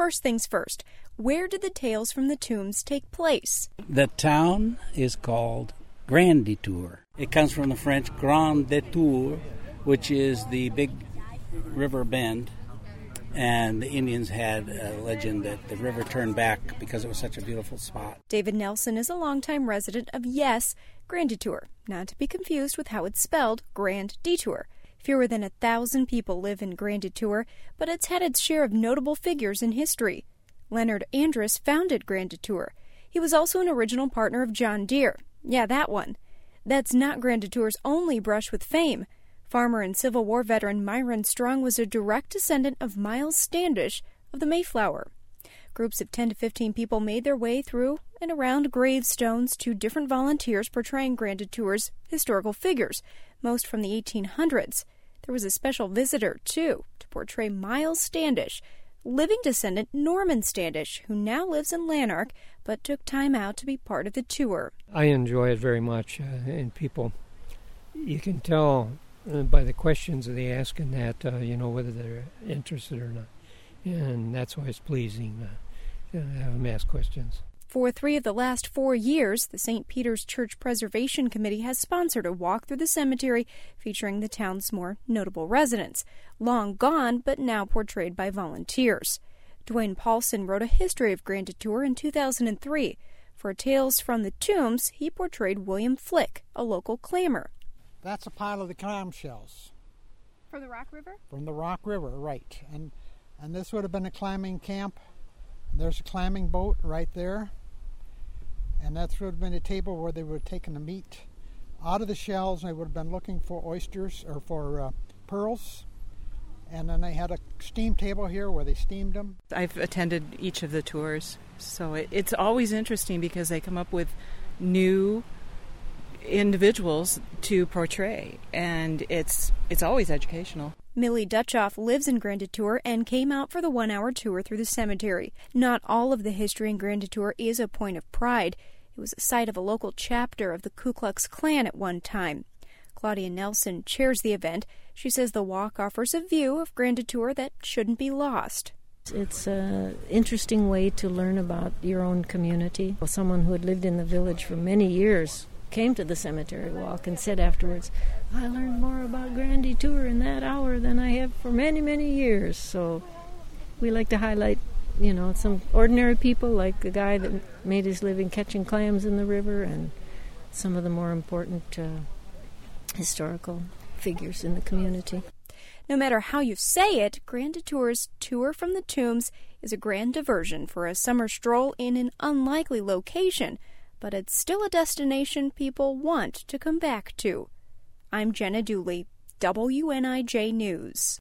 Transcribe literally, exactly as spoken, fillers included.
first things first, where did the Tales from the Tombs take place? The town is called Grand Detour. It comes from the French Grand Detour, which is the big river bend. And the Indians had a legend that the river turned back because it was such a beautiful spot. David Nelson is a longtime resident of, yes, Grand Detour, not to be confused with how it's spelled, Grand Detour. Fewer than a thousand people live in Grand Detour, but it's had its share of notable figures in history. Leonard Andrus founded Grand Detour. He was also an original partner of John Deere. Yeah, that one. That's not Grand Detour's only brush with fame. Farmer and Civil War veteran Myron Strong was a direct descendant of Miles Standish of the Mayflower. Groups of ten to fifteen people made their way through and around gravestones to different volunteers portraying Grand Detour's historical figures, most from the eighteen hundreds. There was a special visitor, too, to portray Miles Standish, living descendant Norman Standish, who now lives in Lanark, but took time out to be part of the tour. I enjoy it very much, uh, and people, you can tell uh, by the questions that they ask in that, uh, you know, whether they're interested or not. And that's why it's pleasing uh, to have them ask questions. For three of the last four years, the Saint Peter's Church Preservation Committee has sponsored a walk through the cemetery featuring the town's more notable residents, long gone but now portrayed by volunteers. Dwayne Paulson wrote a history of Grand Detour in two thousand three. For Tales from the Tombs, he portrayed William Flick, a local clammer. That's a pile of the clam shells. From the Rock River? From the Rock River, right. And and this would have been a clamming camp. There's a clamming boat right there. And that would have been a table where they would have taken the meat out of the shells, and they would have been looking for oysters or for uh, pearls. And then they had a steam table here where they steamed them. I've attended each of the tours, so it, it's always interesting because they come up with new individuals to portray, and it's it's always educational. Millie Dutchoff lives in Grand Detour and came out for the one-hour tour through the cemetery. Not all of the history in Grand Detour is a point of pride. It was the site of a local chapter of the Ku Klux Klan at one time. Claudia Nelson chairs the event. She says the walk offers a view of Grand Detour that shouldn't be lost. It's an interesting way to learn about your own community. Someone who had lived in the village for many years came to the cemetery walk and said afterwards, I learned more about Grand Detour in that hour than I have for many, many years. So we like to highlight, you know, some ordinary people like the guy that made his living catching clams in the river and some of the more important uh, historical figures in the community. No matter how you say it, Grand Detour's Tour from the Tombs is a grand diversion for a summer stroll in an unlikely location, but it's still a destination people want to come back to. I'm Jenna Dooley, W N I J News.